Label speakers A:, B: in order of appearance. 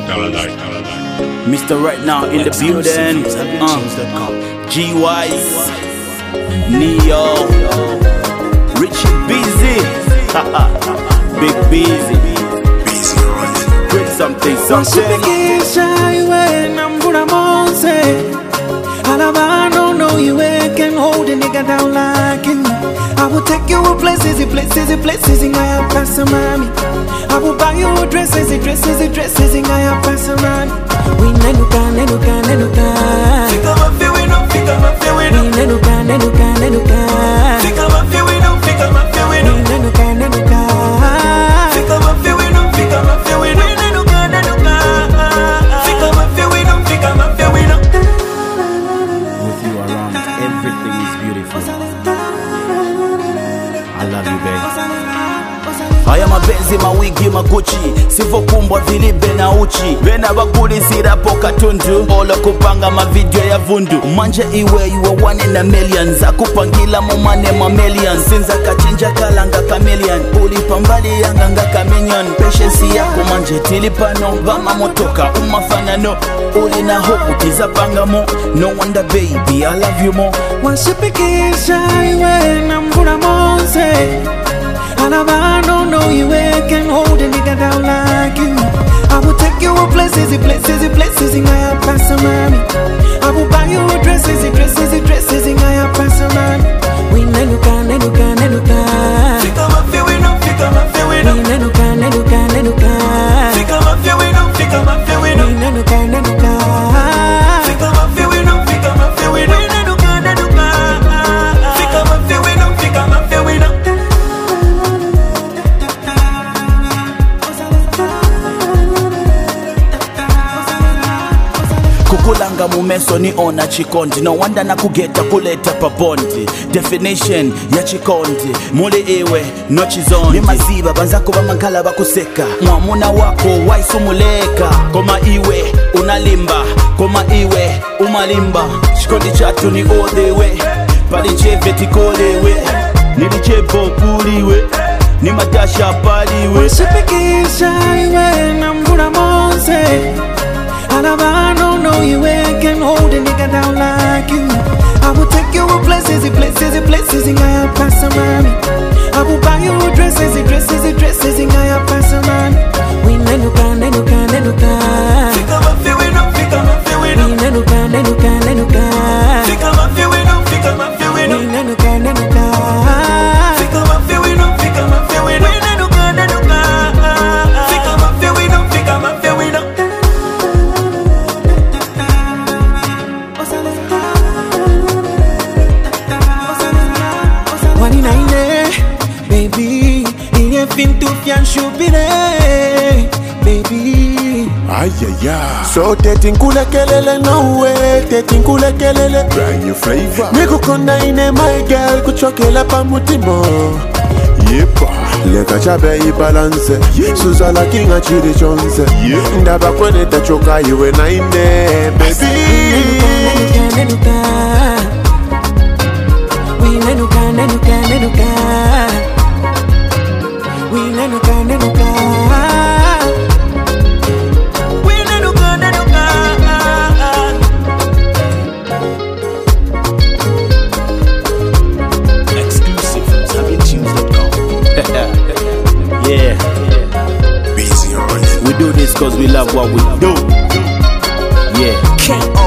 A: Mr. Right Now in the building. G-Wise, Neo, Richie Busy, Big Busy, Bring something.
B: Know you can hold a nigga down like you. I will take you places in Gaya Pasamami. I will buy you dresses in Gaya Pasamami. We nenuka. Fika mafi we no. We nenuka. Fika mafi we no. We nenuka. Fika mafi we no. We nenuka. Fika mafi we no.
A: With you around, everything is beautiful. I love you, babe. Aya mabenzi mawigi maguchi sivo kumbwa vilibe na uchi Vena bakuli sirapo katundu Ola kupanga mavideo ya vundu Manje iwe iwe one in a million Zakupangila mumane mamelion Sinza kachinja kalanga chameleon Ulipambali yanganga kaminion Patience yako manje tilipano Vama motoka umafanano Uli na hope utizapanga mo No wonder baby I love you more
B: Washipikisha iwe na mbura monse I don't know you can hold a nigga down like you. I will take you places in Gaya Pasamami. I will buy you dresses in Gaya Pasamami. We nenuka. Fika mafi we no. We nenuka. Fika mafi we no. We nenuka. Fika mafi we no. We nenuka. Fika mafi we no.
A: Kukulanga mumeso ni ona chikondi No wanda na kugeta kuleta pa bondi Definition ya chikondi Muli iwe no chizondi Ni maziba banzako bamankala bakuseka Mwamuna wako waisumuleka Koma iwe unalimba Koma iwe umalimba Chikondi chatu ni all the way Palicheve tikolewe Nilichepo kuliwe Ni matasha paliwe
B: Washipikisha iwe na mbura monse I don't know you can hold a nigga down like you. I will take you places in Gaya Pasamami. I will buy you dresses in Gaya Pasamami. We nenuka. Fika mafi we no. We nenuka. Fika mafi we no. We nenuka. Fika mafi we no. We nenuka. Fika mafi we no. Baby, into fianshubire, baby.
C: Ayaya. So tetinkule kelele no way, tetinkule kelele. Brand new flavor. Niku kona ine my girl, kuchokela pa mutimo. Yepa. Leka chabe ibalance. Suzala kinga chiri chonse. Ndaba kwene tachoka iwe na ine, baby.
B: We nenuka.
A: Exclusive from SabianTunes.com. Yeah. Busy on it. We do this cause we love what we do. Yeah.